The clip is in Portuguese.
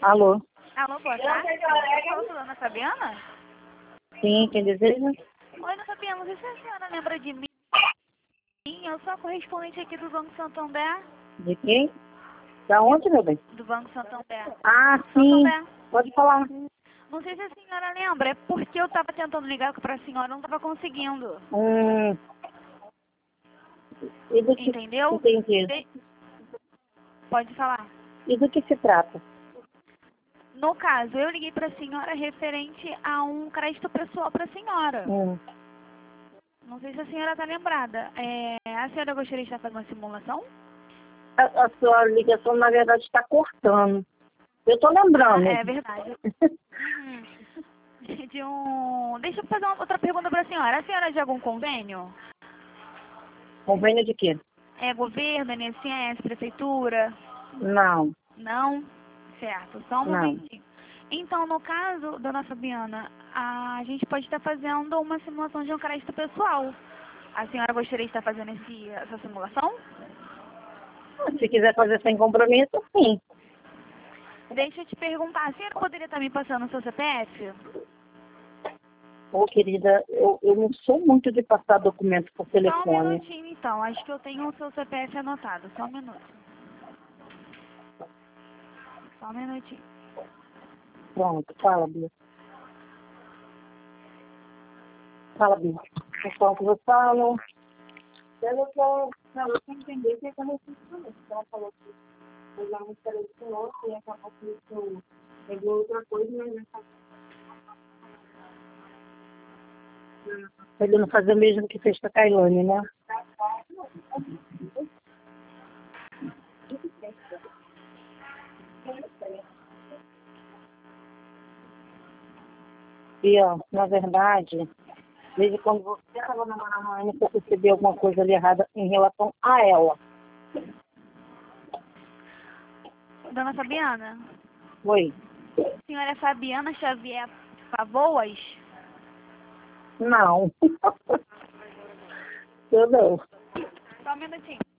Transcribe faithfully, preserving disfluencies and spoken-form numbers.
Alô? Alô, boa tarde. Eu sou a dona Fabiana? Sim, quem deseja? Oi, dona Fabiana, não sei se a senhora lembra de mim. Eu sou a correspondente aqui do Banco Santander. De quem? Da onde, meu bem? Do Banco Santander. Ah, sim. Santander. Pode falar. Não sei se a senhora lembra, é porque eu estava tentando ligar para a senhora, não estava conseguindo. Hum. E do que... Entendeu? Entendi. De- Pode falar. E do que se trata? No caso, eu liguei para a senhora referente a um crédito pessoal para a senhora. Hum. Não sei se a senhora está lembrada. É, a senhora gostaria de estar fazendo uma simulação? A, a sua ligação, na verdade, está cortando. Eu tô lembrando. Ah, é verdade. Uhum. De um... Deixa eu fazer uma outra pergunta para a senhora. A senhora é de algum convênio? Convênio de quê? É governo, I N S S, prefeitura? Não, Não? Certo, só um não. momentinho. Então, no caso, dona Fabiana, a gente pode estar fazendo uma simulação de um crédito pessoal. A senhora gostaria de estar fazendo esse, essa simulação? Se quiser fazer sem compromisso, sim. Deixa eu te perguntar, a senhora poderia estar me passando o seu C P F? Ô, querida, eu, eu não sou muito de passar documento por Só um telefone. minutinho, então. Acho que eu tenho o seu C P F anotado. Só um minuto. Só um minutinho. Pronto, fala, Bia. Fala, Bia. Enquanto eu falo... Eu quero entender o que é que ela fez. Ela falou que eu já me selecionou e acabou que isso pegou outra coisa, mas não faz. Ele não faz o mesmo que fez com a Cailane, né? E, ó, na verdade, desde quando você estava namorando a Ana, você percebeu alguma coisa ali errada em relação a ela. Dona Fabiana? Oi? A senhora é Fabiana Xavier Favoas? Não. Eu não. Só um minutinho.